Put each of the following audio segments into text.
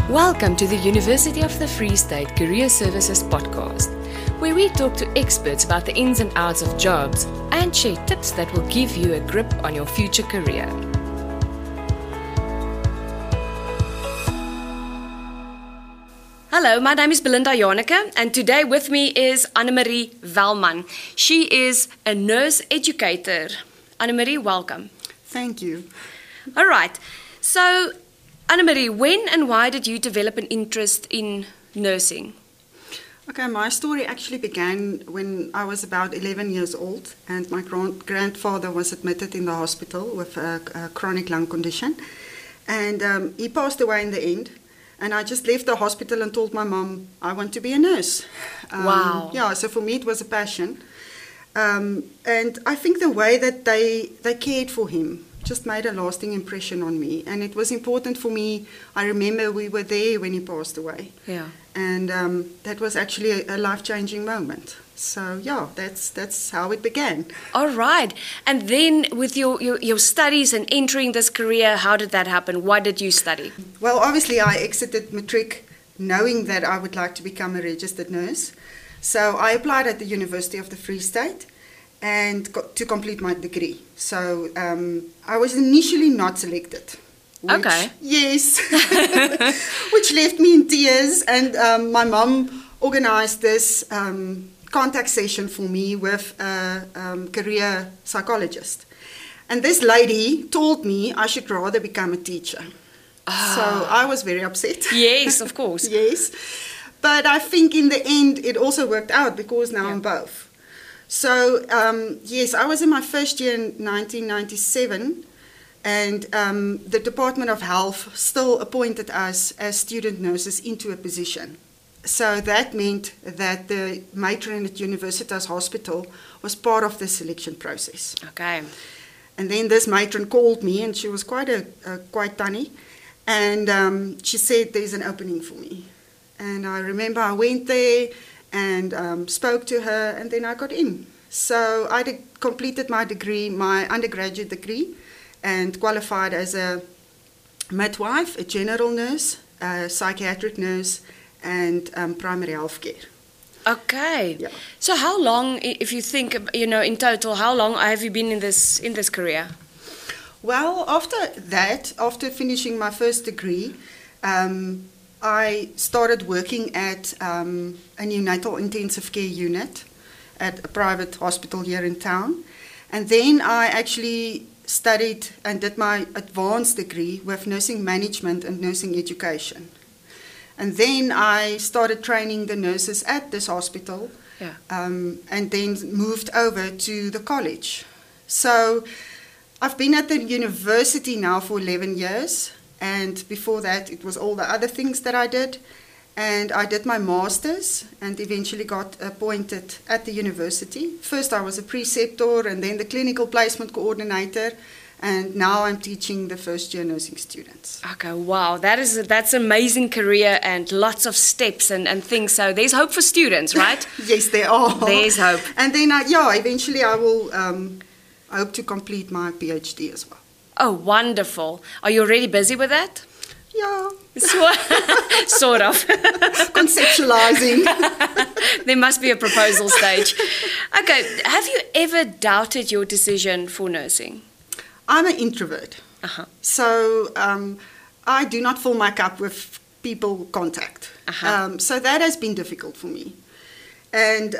Welcome to the University of the Free State Career Services podcast, where we talk to experts about the ins and outs of jobs and share tips that will give you a grip on your future career. Hello, my name is Belinda Janeke, and today with me is Annemarie Wellman. She is a nurse educator. Annemarie, welcome. Thank you. All right. So, Annemarie, when and why did you develop an interest in nursing? Okay, my story actually began when I was about 11 years old, and my grandfather was admitted in the hospital with a chronic lung condition, and he passed away in the end. And I just left the hospital and told my mom I want to be a nurse. Wow. Yeah, so for me it was a passion. And I think the way that they cared for him just made a lasting impression on me. And it was important for me. I remember we were there when he passed away. Yeah. And that was actually a life-changing moment. So, yeah, that's how it began. All right. And then with your studies and entering this career, how did that happen? What did you study? Well, obviously I exited matric knowing that I would like to become a registered nurse. So I applied at the University of the Free State and got to complete my degree. So I was initially not selected. Okay. Yes. Which left me in tears. And my mom organized this contact session for me with a career psychologist. And this lady told me I should rather become a teacher. So I was very upset. Yes, of course. Yes. But I think in the end it also worked out because now I'm both. So, yes, I was in my first year in 1997, and the Department of Health still appointed us as student nurses into a position. So that meant that the matron at Universitas Hospital was part of the selection process. Okay. And then this matron called me, and she was quite tunny, and she said, "There's an opening for me." And I remember I went there and spoke to her, and then I got in. So I completed my degree, my undergraduate degree, and qualified as a midwife, a general nurse, a psychiatric nurse, and primary health care. Okay. Yeah. So how long, if you think, in total, how long have you been in this career? Well, after finishing my first degree, I started working at a neonatal intensive care unit at a private hospital here in town. And then I actually studied and did my advanced degree with nursing management and nursing education. And then I started training the nurses at this hospital, and then moved over to the college. So I've been at the university now for 11 years. And before that, it was all the other things that I did. And I did my master's and eventually got appointed at the university. First, I was a preceptor and then the clinical placement coordinator. And now I'm teaching the first-year nursing students. Okay, wow. That's an amazing career and lots of steps and things. So there's hope for students, right? Yes, there are. There's hope. And then, eventually I will I hope to complete my PhD as well. Oh, wonderful. Are you already busy with that? Yeah. Sort of. Conceptualizing. There must be a proposal stage. Okay, have you ever doubted your decision for nursing? I'm an introvert. Uh-huh. So I do not fill my cup with people contact. Uh-huh. So that has been difficult for me. And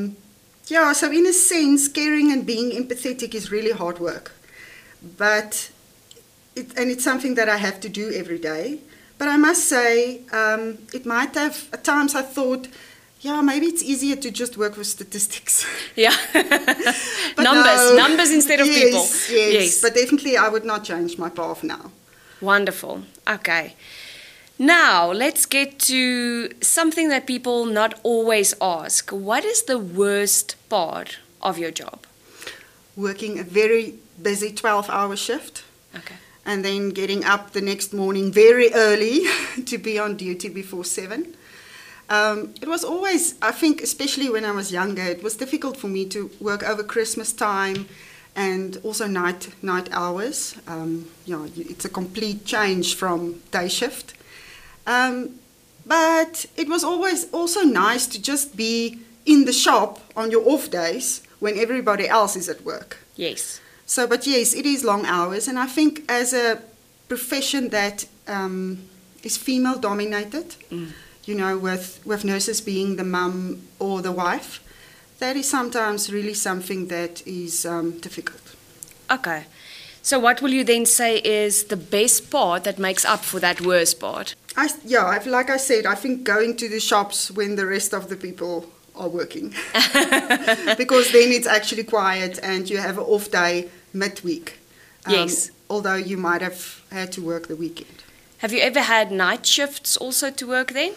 so in a sense, caring and being empathetic is really hard work. But it's something that I have to do every day. But I must say, it might have, at times I thought, maybe it's easier to just work with statistics. Yeah. But numbers instead of people. Yes, but definitely I would not change my path now. Wonderful. Okay. Now, let's get to something that people not always ask. What is the worst part of your job? Working a very busy 12-hour shift. Okay. And then getting up the next morning very early to be on duty before 7. It was always, I think, especially when I was younger, it was difficult for me to work over Christmas time and also night hours. It's a complete change from day shift. But it was always also nice to just be in the shop on your off days when everybody else is at work. Yes. So, but yes, it is long hours, and I think as a profession that is female dominated, you know, with nurses being the mum or the wife, that is sometimes really something that is difficult. Okay. So what will you then say is the best part that makes up for that worst part? Like I said, I think going to the shops when the rest of the people are working. Because then it's actually quiet and you have an off day midweek. Yes. Although you might have had to work the weekend. Have you ever had night shifts also to work then?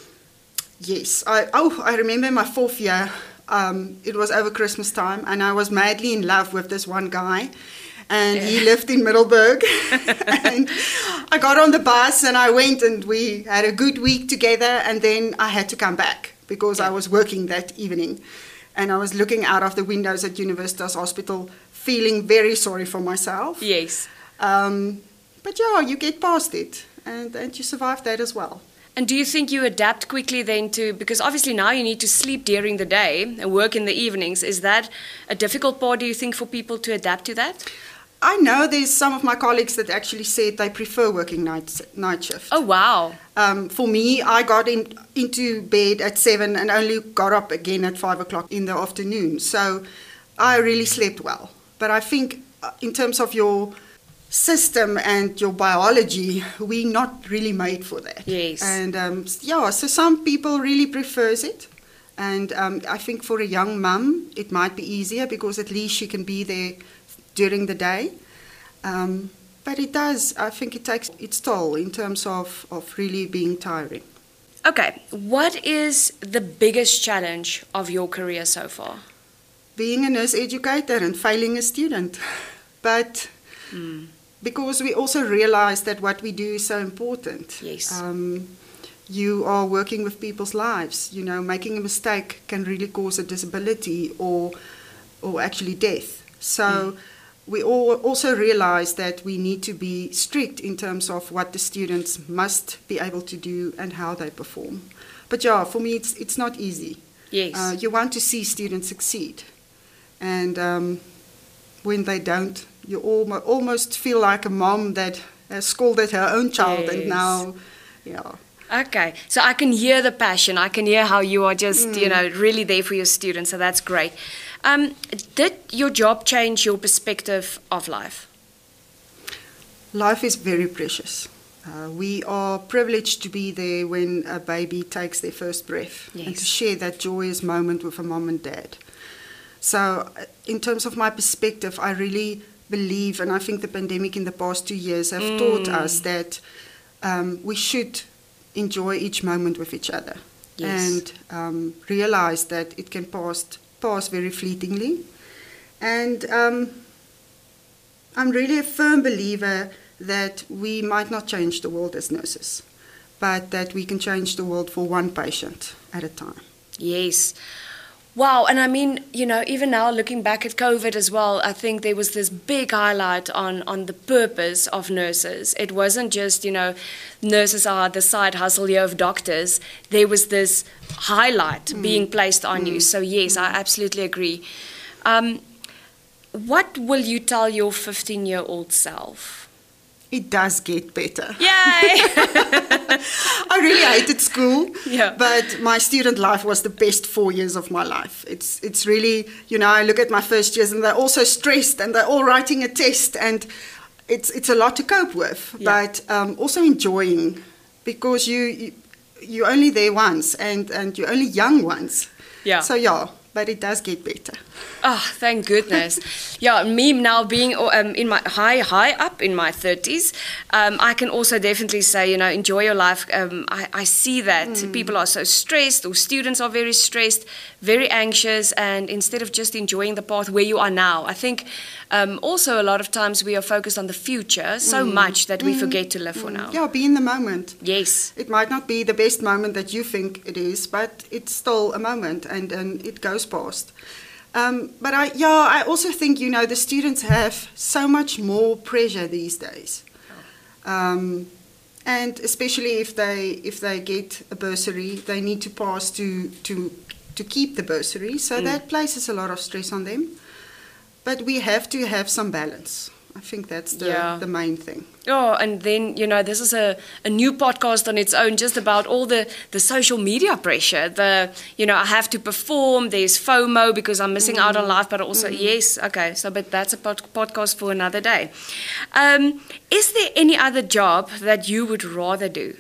Yes. I remember my 4th year. It was over Christmas time and I was madly in love with this one guy. And he lived in Middelburg. And I got on the bus and I went and we had a good week together. And then I had to come back because I was working that evening. And I was looking out of the windows at Universitas Hospital, feeling very sorry for myself. Yes. But yeah, you get past it and you survive that as well. And do you think you adapt quickly then to, because obviously now you need to sleep during the day and work in the evenings. Is that a difficult part, do you think, for people to adapt to that? I know there's some of my colleagues that actually said they prefer working night shift. Oh, wow. For me, I got into bed at 7 and only got up again at 5 o'clock in the afternoon. So I really slept well. But I think in terms of your system and your biology, we're not really made for that. Yes. And so some people really prefers it. And I think for a young mum, it might be easier because at least she can be there during the day. But it does, I think it takes its toll in terms of really being tiring. Okay, what is the biggest challenge of your career so far? Being a nurse educator and failing a student. But because we also realize that what we do is so important. Yes. You are working with people's lives. You know, making a mistake can really cause a disability or actually death. So we all also realize that we need to be strict in terms of what the students must be able to do and how they perform. But yeah, for me, it's not easy. Yes. You want to see students succeed. And when they don't, you almost feel like a mom that has scolded her own child. Yes. And now, yeah. Okay, so I can hear the passion. I can hear how you are just, really there for your students. So that's great. Did your job change your perspective of life? Life is very precious. We are privileged to be there when a baby takes their first breath. Yes. And to share that joyous moment with a mom and dad. So in terms of my perspective, I really believe, and I think the pandemic in the past 2 years have taught us that we should enjoy each moment with each other. Yes. And realize that it can pass very fleetingly. And I'm really a firm believer that we might not change the world as nurses, but that we can change the world for one patient at a time. Yes. Wow, and I mean, even now looking back at COVID as well, I think there was this big highlight on the purpose of nurses. It wasn't just, nurses are the side hustle here of doctors. There was this highlight being placed on you. So yes, I absolutely agree. What will you tell your 15-year-old self? It does get better. Yay! I really hated school, Yeah. but my student life was the best 4 years of my life. It's really, I look at my first years and they're all so stressed and they're all writing a test and it's a lot to cope with, but also enjoying because you're only there once and you're only young once. Yeah. So yeah, but it does get better. Oh, thank goodness. Yeah, me now being in my high up in my 30s, I can also definitely say, enjoy your life. I see that people are so stressed, or students are very stressed, very anxious, and instead of just enjoying the path where you are now, I think also a lot of times we are focused on the future so much that we forget to live for now. Yeah, be in the moment. Yes. It might not be the best moment that you think it is, but it's still a moment and it goes past. But I also think, the students have so much more pressure these days. And and especially if they get a bursary, they need to pass to keep the bursary. So that places a lot of stress on them. But we have to have some balance. I think that's the main thing. Oh, and then, this is a new podcast on its own, just about all the social media pressure. I have to perform, there's FOMO because I'm missing out on life, but also, but that's a podcast for another day. Is there any other job that you would rather do?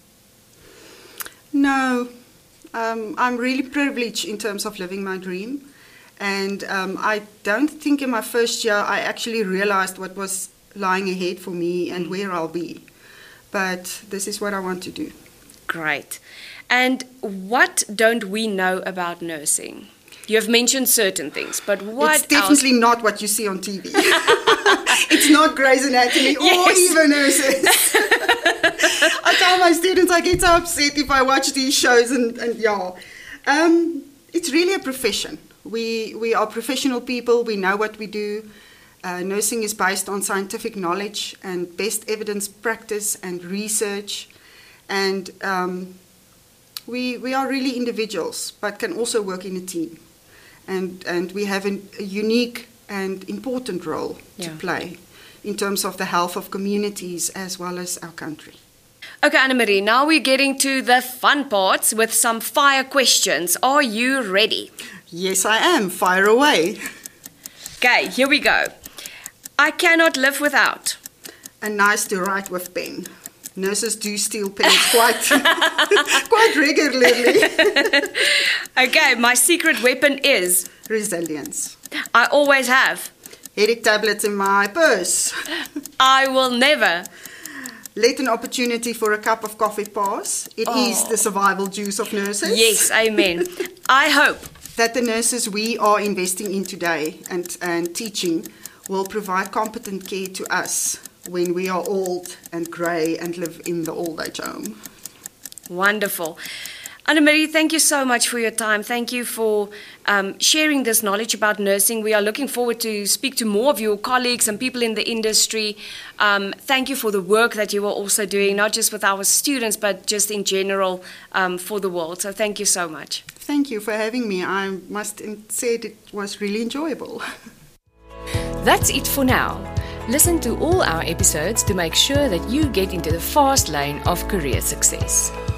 No. I'm really privileged in terms of living my dream. And I don't think in my first year I actually realized what was lying ahead for me and where I'll be. But this is what I want to do. Great. And what don't we know about nursing? You have mentioned certain things, but what It's definitely not what you see on TV. It's not Grey's Anatomy or even nurses. I tell my students I get so upset if I watch these shows it's really a profession. We are professional people. We know what we do. Nursing is based on scientific knowledge and best evidence practice and research. And we are really individuals, but can also work in a team. And we have a unique and important role to play in terms of the health of communities as well as our country. Okay, Annemarie, now we're getting to the fun parts with some fire questions. Are you ready? Yes, I am. Fire away. Okay, here we go. I cannot live without. A nice to write with pen. Nurses do steal pens quite regularly. Okay, my secret weapon is? Resilience. I always have. Headache tablets in my purse. I will never. Let an opportunity for a cup of coffee pass. It is the survival juice of nurses. Yes, amen. I hope that the nurses we are investing in today and teaching will provide competent care to us when we are old and grey and live in the old age home. Wonderful. Annemarie, thank you so much for your time. Thank you for sharing this knowledge about nursing. We are looking forward to speak to more of your colleagues and people in the industry. Thank you for the work that you are also doing, not just with our students, but just in general for the world. So thank you so much. Thank you for having me. I must say it was really enjoyable. That's it for now. Listen to all our episodes to make sure that you get into the fast lane of career success.